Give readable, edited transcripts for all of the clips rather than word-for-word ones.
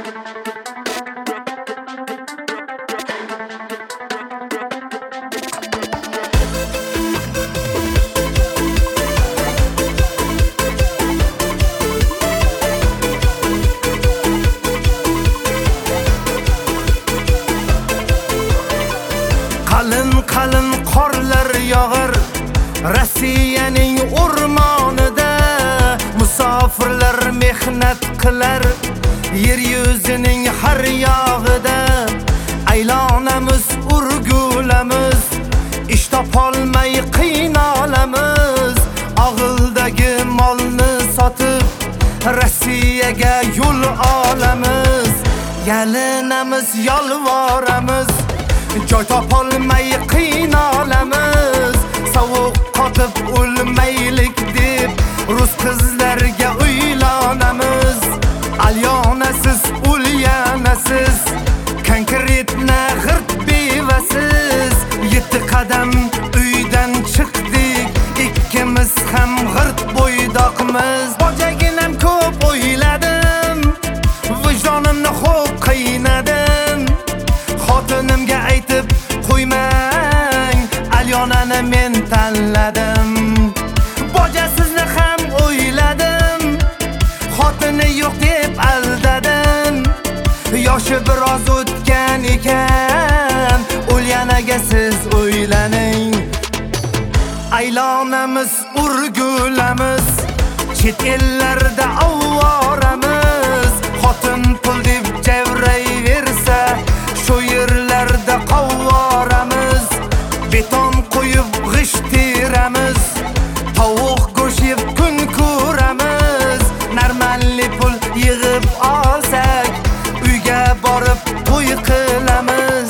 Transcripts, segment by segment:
Qalin qorlar yog'ir Rossiyaning o'rmonida, musofirlar mehnat qilar yer yuzining har yog'ida. Aylanamiz, urgulamiz, ish topolmay qiynalamiz. Og'ildagi molni sotib Rossiyaga yo'l olamiz. Yalinamiz, yolvoramiz, joy topolmay qiynalamiz. Sovuq qotib o'lmaylik deb rus qizlarga uylanamiz. Alyanasiz, o'lyanasiz, konkretna g'irt bevasiz. 7 qadam uydan chiqdik, ikkimiz ham g'irt bo'ydoqmiz. Bojaginam ko'p o'yladim, vijdonimni xo'p qiynadim. Xotinimga aytib qo'ymang, Alyonani men tanladim. Bojasizni ham o'yladim, xotini yo'q deb aldadim. Yoshi biroz o'tgan ekan, o'lyanaga siz o'ylaning. Aylanamiz, urgulamiz, chet ellarda avvoramiz. Xotin pul deb javrayversa, shu yerlarda qovvoramiz. Beton qo'yib g'isht teramiz, tovuq go'sht yeb kun ko'ramiz. Normalli pul yig'ib olsak, uyga borib to'y qilamiz.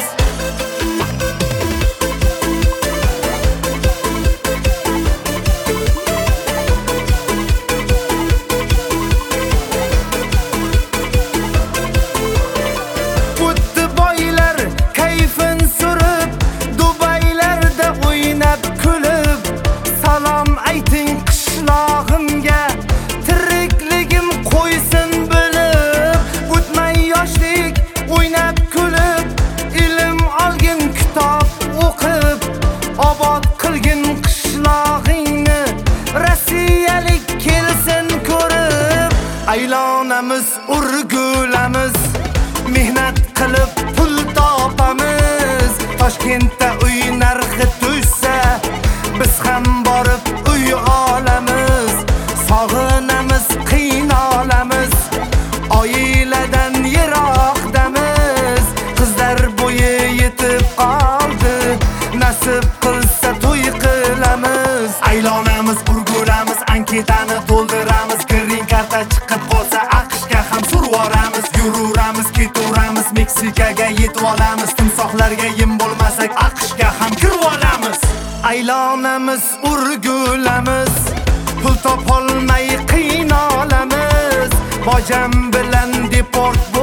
O'tdi boylar kayfin surib, Dubaylarda o'ynab kulib. Salom ayting qishlog'imga, tirikligim qo'ysin bilib. O'tmay yoshlik o'ynab kulib, ilm olgin, kitob o'qib. Obod qilgin qishlog'ingni, rossiyalik kelsin ko'rib. Aylanamiz, urgulamiz, mehnat qilib pul topamiz. Toshkentda uy narxi tushsa, biz ham borib uy olamiz. Sog'inamiz, qiynalamiz, oiladan yiroqdamiz. Qizlar bo'yi yetib qoldi, nasib qilsa to'y qilamiz. Aylanamiz, urgulamiz, anketani to'ldiramiz. Green karta chiqib qolsa, AQShga ham survoramiz. Yururamiz, ketaveramiz, Meksikaga yetib olamiz. Timsohlarga yem bo'lmasak, AQShga ham kirib olamiz. Aylanamiz, urgulamiz, pul topolmay qiynalamiz. Bojam bilan deport